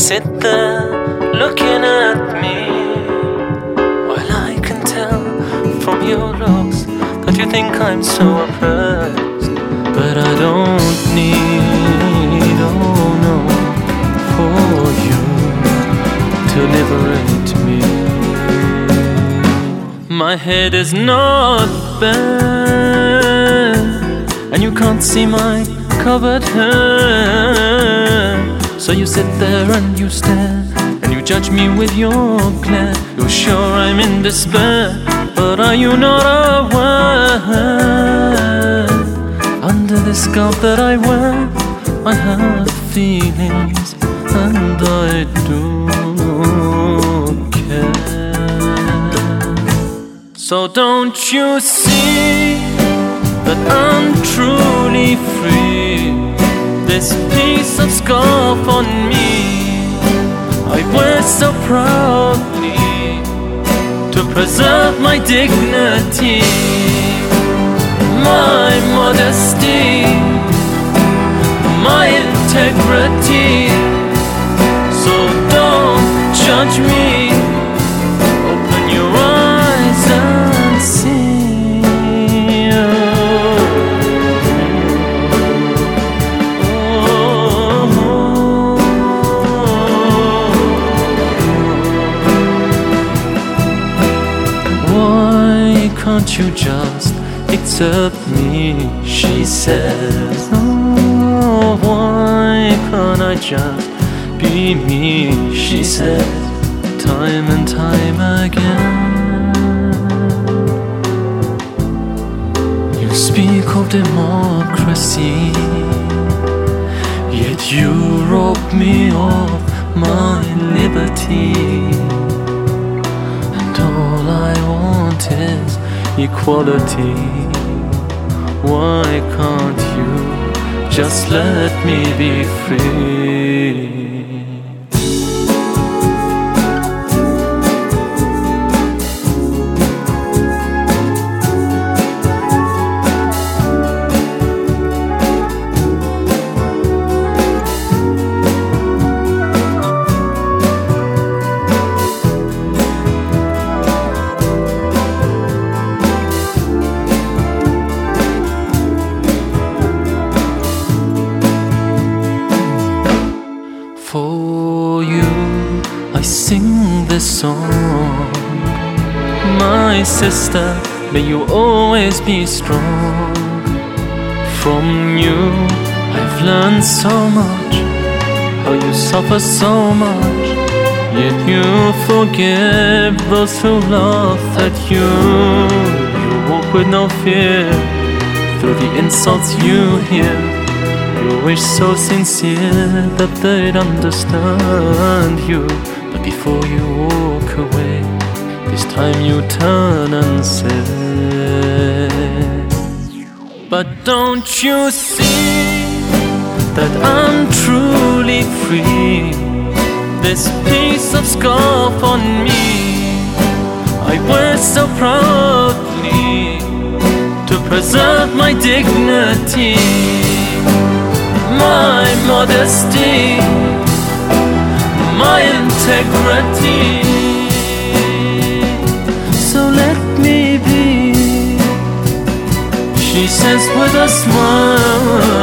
sit there looking at me, while I can tell from your looks that you think I'm so oppressed. But I don't need, oh no, for you to liberate me. My head is not bare, and you can't see my covered hair. So you sit there and you stare, and you judge me with your glare. You're sure I'm in despair, but are you not aware? Under the scarf that I wear, I have feelings, and I do care. So don't you see that I'm truly free? This piece of scarf on me I wear so proudly to preserve my dignity, my modesty, my integrity. So don't judge me, open your eyes and see. Can't you just accept me? She says. Oh, why can't I just be me? She says, time and time again. You speak of democracy, yet you rob me of my liberty. And all I want is equality. Why can't you just let me be free? For you, I sing this song. My sister, may you always be strong. From you, I've learned so much, how you suffer so much, yet you forgive those who laugh at you. You walk with no fear through the insults you hear. You wish so sincere that they'd understand you. But before you walk away, this time you turn and say, but don't you see that I'm truly free? This piece of scarf on me I wear so proudly to preserve my dignity, my modesty, my integrity. So let me be, she says with a smile.